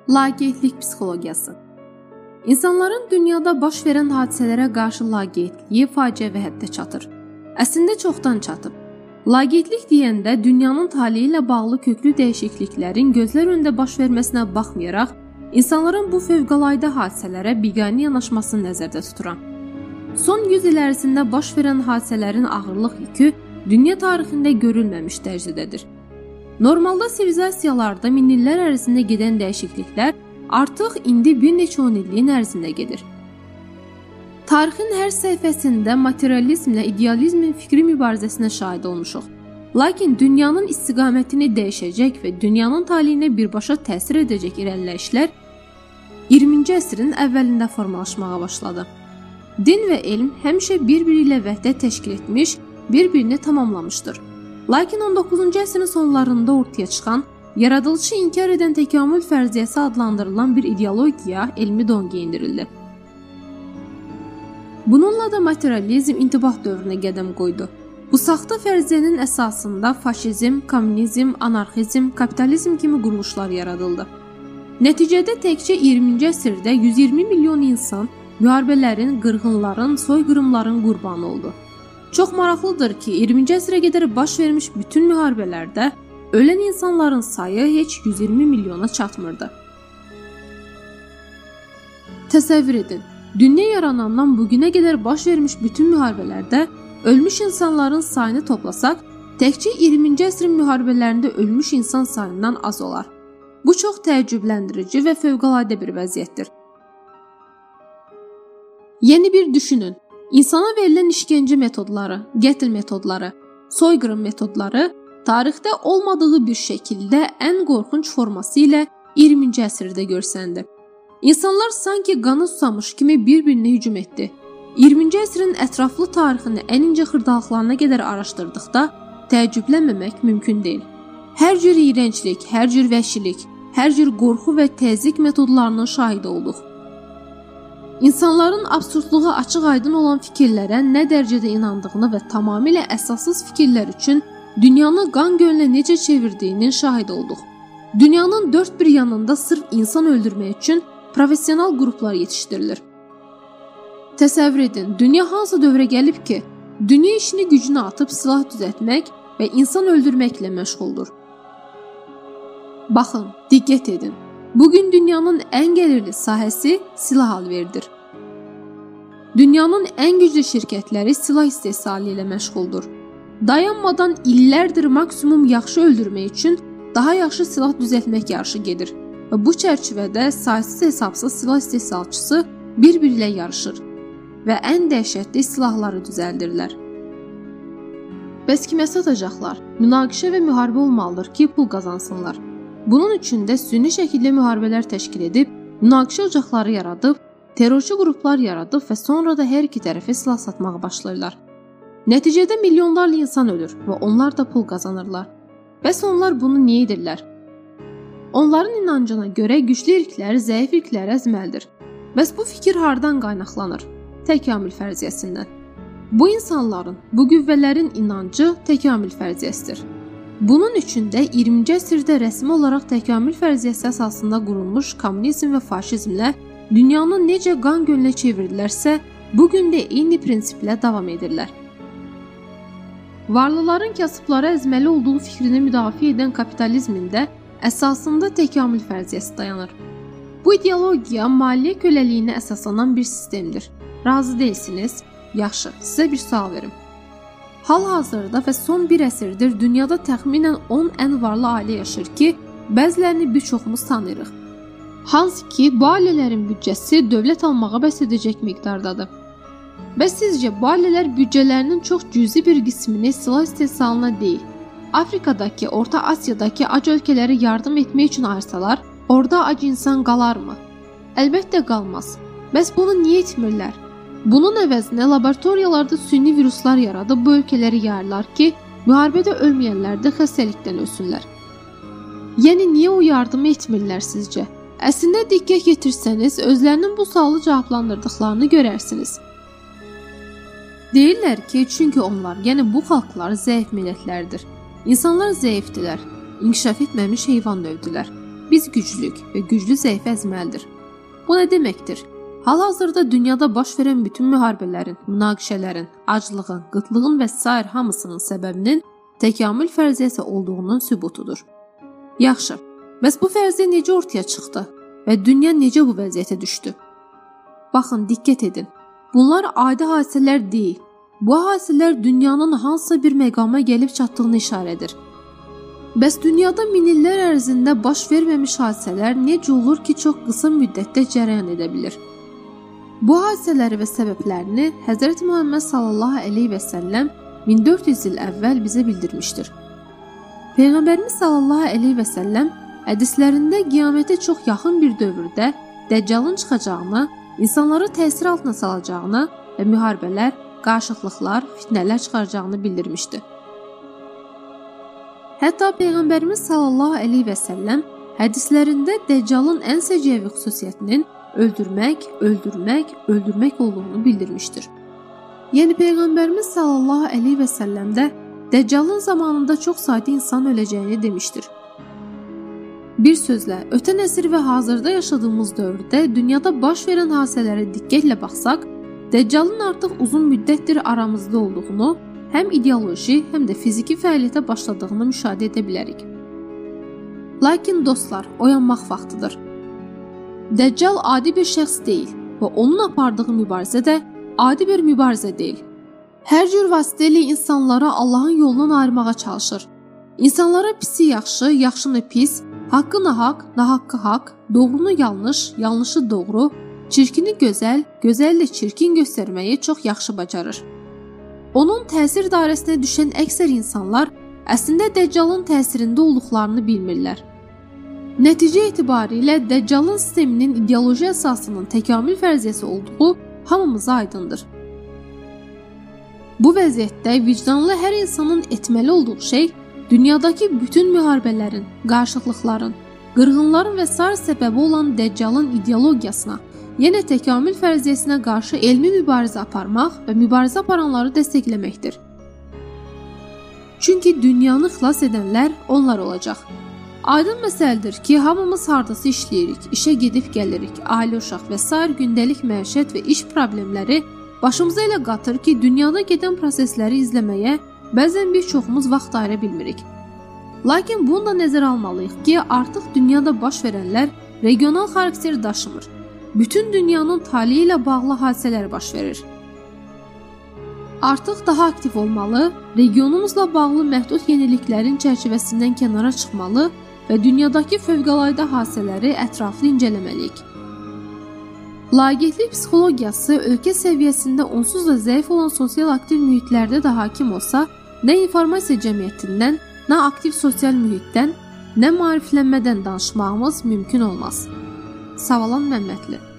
Laqeydlik psixologiyası. İnsanların dünyada baş verən hadisələrə qarşı laqeydliyi faciəvi həddə çatır. Əslində çoxdan çatıb. Laqeydlik deyəndə dünyanın taleyi ilə bağlı köklü dəyişikliklərin gözlər önündə baş verməsinə baxmayaraq, insanların bu fövqəladə hadisələrə biganə yanaşmasını nəzərdə tuturam. Son 100 il ərzində baş verən hadisələrin ağırlıq yükü dünya tarixində görülməmiş dərəcədədir. Normalda sivilizasiyalarda minillər ərzində gedən dəyişikliklər artıq indi bir neçə 10 illiyin ərzində gedir. Tarixin hər səhifəsində materializmlə idealizmin fikri mübarizəsinə şahid olmuşuq. Lakin dünyanın istiqamətini dəyişəcək və dünyanın taleyinə birbaşa təsir edəcək irəliləyişlər 20-ci əsrin əvvəlində formalaşmağa başladı. Din və elm həmişə bir-biri ilə vəhdət təşkil etmiş, bir-birini tamamlamışdır. Lakin 19-cu əsrin sonlarında ortaya çıxan, yaradılışı inkar edən təkamül fərziyyəsi adlandırılan bir ideologiya elmi don geyindirildi. Bununla da materializm intibah dövrünə qədəm qoydu. Bu saxta fərziyyənin əsasında faşizm, kommunizm, anarxizm, kapitalizm kimi quruluşlar yaradıldı. Nəticədə təkcə 20-ci əsrdə 120 milyon insan müharibələrin, qırğınların, soyqırımların qurbanı oldu. Çox maraqlıdır ki, 20-ci əsrə qədər baş vermiş bütün müharibələrdə ölən insanların sayı heç 120 milyona çatmırdı. Təsəvvür edin, dünya yaranandan bugünə qədər baş vermiş bütün müharibələrdə ölmüş insanların sayını toplasaq, təkcə 20-ci əsrin müharibələrində ölmüş insan sayından az olar. Bu çox təəccübləndirici və fövqəladə bir vəziyyətdir. Yeni bir düşünün. İnsana verilən işgəncə metodları, qətl metodları, soyqırım metodları tarixdə olmadığı bir şəkildə ən qorxunc forması ilə 20-ci əsrdə görsəndi. İnsanlar sanki qanı susamış kimi bir-birinə hücum etdi. 20-ci əsrin ətraflı tarixini ən incə xırdalıqlarına qədər araşdırdıqda təəccüblənməmək mümkün deyil. Hər cür iyrənclik, hər cür vəhşilik, hər cür qorxu və təzyiq metodlarının şahidi olduq. İnsanların absurdluğa açıq-aydın olan fikirlərə nə dərəcədə inandığını və tamamilə əsassız fikirlər üçün dünyanı qan gölünə necə çevirdiyinin şahid olduq. Dünyanın dörd bir yanında sırf insan öldürmək üçün professional qruplar yetişdirilir. Təsəvvür edin, dünya hansı dövrə gəlib ki, dünya işini gücünə atıb silah düzəltmək və insan öldürməklə məşğuldur. Baxın, diqqət edin. Bugün dünyanın ən gəlirli sahəsi silah alveridir. Dünyanın ən güclü şirkətləri silah istehsalı ilə məşğuldur. Dayanmadan illərdir maksimum yaxşı öldürmək üçün daha yaxşı silah düzəltmək yarışı gedir və bu çərçivədə saysız hesabsız silah istehsalçısı bir-biri ilə yarışır və ən dəhşətli silahları düzəldirlər. Bəs kimə satacaqlar? Münaqişə və müharibə olmalıdır ki, pul qazansınlar. Bunun üçün də süni şəkildə müharibələr təşkil edib, münaqişə ocaqları yaradıb, terrorçu qruplar yaradıb və sonra da hər iki tərəfə silah satmağa başlayırlar. Nəticədə milyonlarla insan ölür və onlar da pul qazanırlar. Bəs onlar bunu niyə edirlər? Onların inancına görə güclü irqlər zəif irqləri əzməlidir. Bəs bu fikir hardan qaynaqlanır? Təkamül fərziyyəsindən. Bu insanların, bu qüvvələrin inancı təkamül fərziyyəsidir. Bunun üçün də 20-ci əsrdə rəsmi olaraq təkamül fərziyyəsi əsasında qurulmuş kommunizm və faşizmlə dünyanı necə qan gölünə çevirdilərsə, bugün də eyni prinsiplə davam edirlər. Varlıların kasıbları əzməli olduğu fikrini müdafiə edən kapitalizmin də əsasında təkamül fərziyyəsi dayanır. Bu ideologiya maliyyə köləliyinə əsaslanan bir sistemdir. Razı deyilsiniz? Yaxşı, sizə bir sual verim. Hal-hazırda və son bir əsrdir dünyada təxminən 10 ən varlı ailə yaşayır ki, bəzilərini bir çoxumuz tanıyırıq. Hansı ki, bu ailələrin büdcəsi dövlət almağa bəs edəcək miqdardadır. Bəs sizcə bu ailələr büdcələrinin çox cüzi bir qismini silah istehsalına deyil, Afrikadakı, Orta Asiyadakı ac ölkələrə yardım etmək üçün ayırsalar, orada ac insan qalarmı? Əlbəttə qalmaz. Bəs bunu niyə etmirlər? Bunun əvəzinə laboratoriyalarda süni viruslar yaradıb bu ölkələri yayırlar ki, müharibədə ölməyənlər də xəstəlikdən ölsünlər. Yəni niyə o yardımı etmirlər sizcə? Əslində diqqət yetirsəniz, özlərinin bu sualı cavablandırdıqlarını görərsiniz. Deyirlər ki, çünki onlar, yəni bu xalqlar zəif millətlərdir. İnsanlar zəifdilər, inkişaf etməmiş heyvan növdülər. biz güclük və güclü zəifi əzməlidir. Bu nə deməkdir? Hal-hazırda dünyada baş verən bütün müharibələrin, münaqişələrin, aclığın, qıtlığın və sair hamısının səbəbinin təkamül fərziyyəsi olduğunun sübutudur. Yaxşı, bəs bu fərziyyə necə ortaya çıxdı və dünya necə bu vəziyyətə düşdü? Baxın, diqqət edin. Bunlar adi hadisələr deyil. Bu hadisələr dünyanın hansısa bir məqama gəlib çatdığını işarə edir. Bəs dünyada min illər ərzində baş verməmiş hadisələr necə olur ki, çox qısa müddətdə cərəyan edə bilir? Bu hadisələri və səbəblərini Həzrət Muhammed sallallahu əleyhi və səlləm 1400 il əvvəl bizə bildirmişdir. Peyğəmbərimiz sallallahu əleyhi və səlləm hədislərində qiyamətə çox yaxın bir dövrdə Dəccalın çıxacağını, insanları təsir altına salacağını və müharibələr, qarşıtlıqlar, fitnələr çıxaracağını bildirmişdi. Hətta Peyğəmbərimiz sallallahu əleyhi və səlləm hədislərində Dəccalın ən səciyyəvi xüsusiyyətinin öldürmək olduğunu bildirmişdir. Yəni Peyğəmbərimiz sallallahu əleyhi və səlləm də Dəccalın zamanında çox sayda insan öləcəyini demişdir. Bir sözlə, ötən əsr və hazırda yaşadığımız dövrdə dünyada baş verən hadisələrə diqqətlə baxsaq, Dəccalın artıq uzun müddətdir aramızda olduğunu, həm ideoloji, həm də fiziki fəaliyyətə başladığını müşahidə edə bilərik. Lakin dostlar, oyanmaq vaxtıdır. Dəccal adi bir şəxs deyil və onun apardığı mübarizə də adi bir mübarizə deyil. Hər cür vasitə ilə insanları Allahın yolundan ayırmağa çalışır. İnsanlara pisi yaxşı, yaxşını pis, haqqı nahaq, nahaqqı haqq, doğrunu yanlış, yanlışı doğru, çirkini gözəl, gözəl də çirkin göstərməyi çox yaxşı bacarır. Onun təsir dairəsinə düşən əksər insanlar əslində Dəccalın təsirində olduqlarını bilmirlər. Nəticə etibarilə Dəccalın sisteminin ideoloji əsasının təkamül fərziyyəsi olduğu hamımıza aydındır. Bu vəziyyətdə vicdanlı hər insanın etməli olduğu şey dünyadakı bütün müharibələrin, qarşıtlıqların, qırğınların və sair səbəbi olan Dəccalın ideologiyasına, yenə təkamül fərziyyəsinə qarşı elmi mübarizə aparmaq və mübarizə aparanları dəstəkləməkdir. Çünki dünyanı xilas edənlər onlar olacaq. Aydın məsələdir ki, hamımız hardasa işləyirik, işə gedib gəlirik, ailə, uşaq və sair gündəlik məişət və iş problemləri başımıza elə qatır ki, dünyada gedən prosesləri izləməyə bəzən bir çoxumuz vaxt ayıra bilmirik. Lakin bunu da nəzərə almalıyıq ki, artıq dünyada baş verənlər regional xarakter daşımır. Bütün dünyanın taleyi ilə bağlı hadisələr baş verir. Artıq daha aktiv olmalı, regionumuzla bağlı məhdud yeniliklərin çərçivəsindən kənara çıxmalı və dünyadakı fövqəladə hadisələri ətraflı incələməliyik. Laqeydlik psixologiyası ölkə səviyyəsində onsuz da zəif olan sosial aktiv mühitlərdə də hakim olsa, nə informasiya cəmiyyətindən, nə aktiv sosial mühitdən, nə maariflənmədən danışmağımız mümkün olmaz. Savalan Məmmədli.